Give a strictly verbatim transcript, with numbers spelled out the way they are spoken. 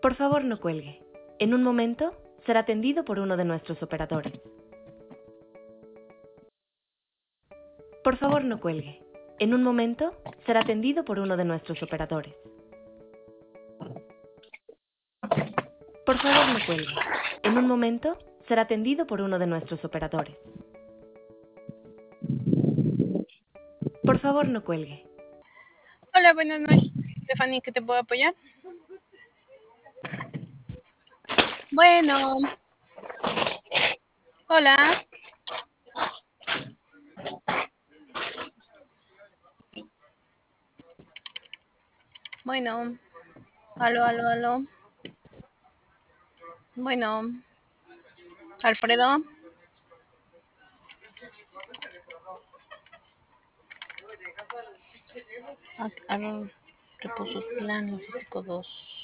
Por favor, no cuelgue. En un momento será atendido por uno de nuestros operadores. Por favor, no cuelgue. En un momento será atendido por uno de nuestros operadores. Por favor, no cuelgue. En un momento será atendido por uno de nuestros operadores. Por favor, no cuelgue. Hola, buenas noches. Stephanie, ¿qué te puedo apoyar? Bueno. Hola. Bueno. Aló, aló, aló. Bueno. Alfredo. A, a ver, reposo plan logístico dos.